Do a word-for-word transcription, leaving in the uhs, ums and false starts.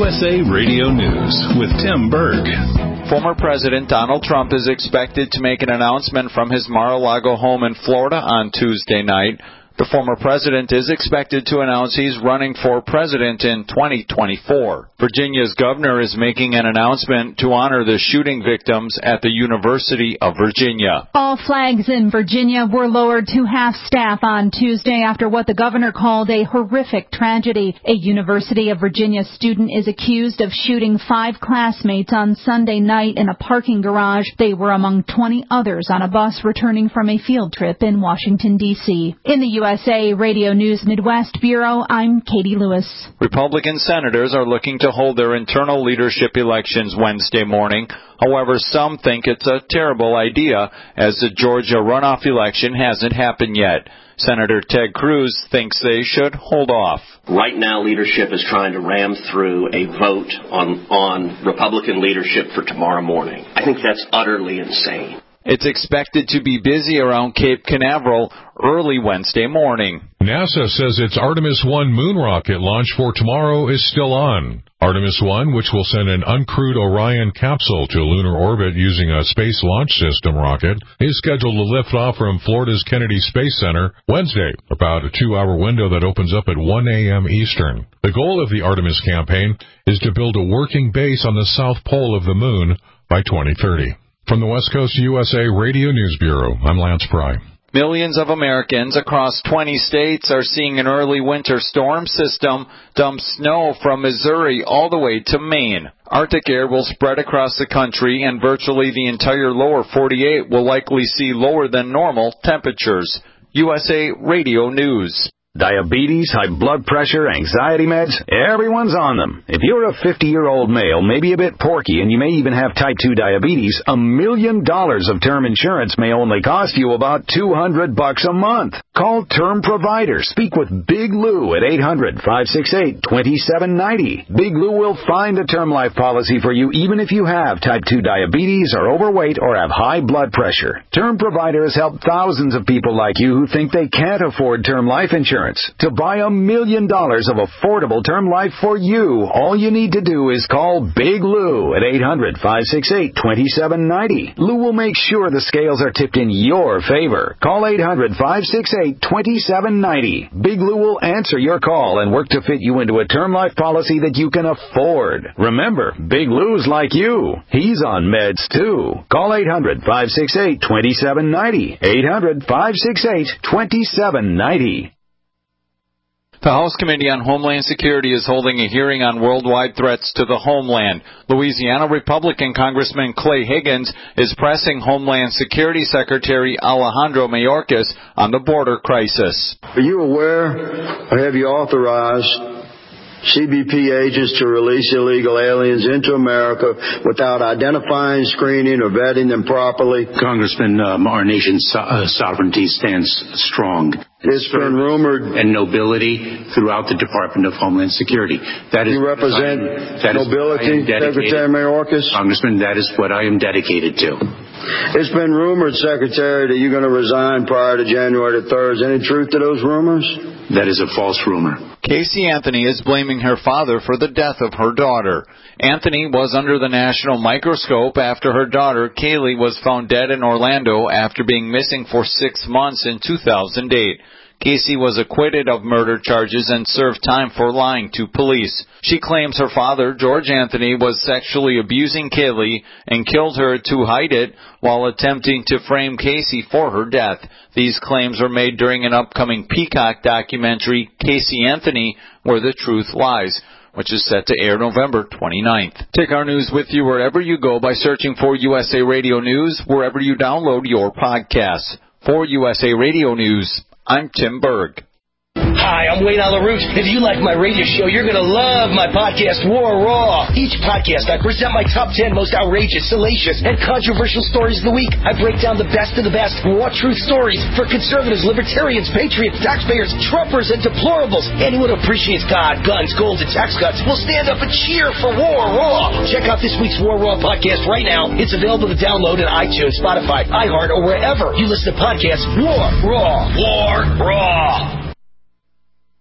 S A Radio News with Tim Berg. Former President Donald Trump is expected to make an announcement from his Mar-a-Lago home in Florida on Tuesday night. The former president is expected to announce he's running for president in twenty twenty-four. Virginia's governor is making an announcement to honor the shooting victims at the University of Virginia. All flags in Virginia were lowered to half-staff on Tuesday after what the governor called a horrific tragedy. A University of Virginia student is accused of shooting five classmates on Sunday night in a parking garage. They were among twenty others on a bus returning from a field trip in Washington, D C In the U S U S A Radio News Midwest Bureau, I'm Katie Lewis. Republican senators are looking to hold their internal leadership elections Wednesday morning. However, some think it's a terrible idea, as the Georgia runoff election hasn't happened yet. Senator Ted Cruz thinks they should hold off. Right now, leadership is trying to ram through a vote on, on Republican leadership for tomorrow morning. I think that's utterly insane. It's expected to be busy around Cape Canaveral early Wednesday morning. NASA says its Artemis one moon rocket launch for tomorrow is still on. Artemis one, which will send an uncrewed Orion capsule to lunar orbit using a Space Launch System rocket, is scheduled to lift off from Florida's Kennedy Space Center Wednesday, about a two-hour window that opens up at one a.m. Eastern. The goal of the Artemis campaign is to build a working base on the south pole of the moon by twenty thirty. From the West Coast U S A Radio News Bureau, I'm Lance Pry. Millions of Americans across twenty states are seeing an early winter storm system dump snow from Missouri all the way to Maine. Arctic air will spread across the country, and virtually the entire lower forty-eight will likely see lower than normal temperatures. U S A Radio News. Diabetes, high blood pressure, anxiety meds, everyone's on them. If you're a fifty-year-old male, maybe a bit porky, and you may even have type two diabetes, a million dollars of term insurance may only cost you about two hundred bucks a month. Call Term Provider. Speak with Big Lou at eight hundred, five six eight, two seven nine zero. Big Lou will find a term life policy for you even if you have type two diabetes, are overweight, or have high blood pressure. Term Provider has helped thousands of people like you who think they can't afford term life insurance. To buy a million dollars of affordable term life for you, all you need to do is call Big Lou at eight hundred, five six eight, two seven nine zero. Lou will make sure the scales are tipped in your favor. Call eight hundred, five six eight, two seven nine zero. Big Lou will answer your call and work to fit you into a term life policy that you can afford. Remember, Big Lou's like you. He's on meds too. Call eight hundred, five six eight, two seven nine zero. eight hundred, five six eight, two seven nine zero. The House Committee on Homeland Security is holding a hearing on worldwide threats to the homeland. Louisiana Republican Congressman Clay Higgins is pressing Homeland Security Secretary Alejandro Mayorkas on the border crisis. Are you aware, or have you authorized C B P agents to release illegal aliens into America without identifying, screening, or vetting them properly? Congressman, um, our nation's so- uh, sovereignty stands strong. It's been rumored. And nobility throughout the Department of Homeland Security. That is you represent that nobility, Secretary Mayorkas? Congressman, that is what I am dedicated to. It's been rumored, Secretary, that you're going to resign prior to January the third. Is any truth to those rumors? That is a false rumor. Casey Anthony is blaming her father for the death of her daughter. Anthony was under the national microscope after her daughter, Kaylee, was found dead in Orlando after being missing for six months in two thousand eight. Casey was acquitted of murder charges and served time for lying to police. She claims her father, George Anthony, was sexually abusing Kaylee and killed her to hide it while attempting to frame Casey for her death. These claims were made during an upcoming Peacock documentary, Casey Anthony, Where the Truth Lies, which is set to air November twenty-ninth. Take our news with you wherever you go by searching for U S A Radio News, wherever you download your podcasts. For U S A Radio News, I'm Tim Berg. Hi, I'm Wayne Alaroot. If you like my radio show, you're going to love my podcast, War Raw. Each podcast, I present my top ten most outrageous, salacious, and controversial stories of the week. I break down the best of the best raw truth stories for conservatives, libertarians, patriots, taxpayers, Trumpers, and deplorables. Anyone who appreciates God, guns, gold, and tax cuts will stand up and cheer for War Raw. Check out this week's War Raw podcast right now. It's available to download on iTunes, Spotify, iHeart, or wherever you listen to podcasts. War Raw. War Raw.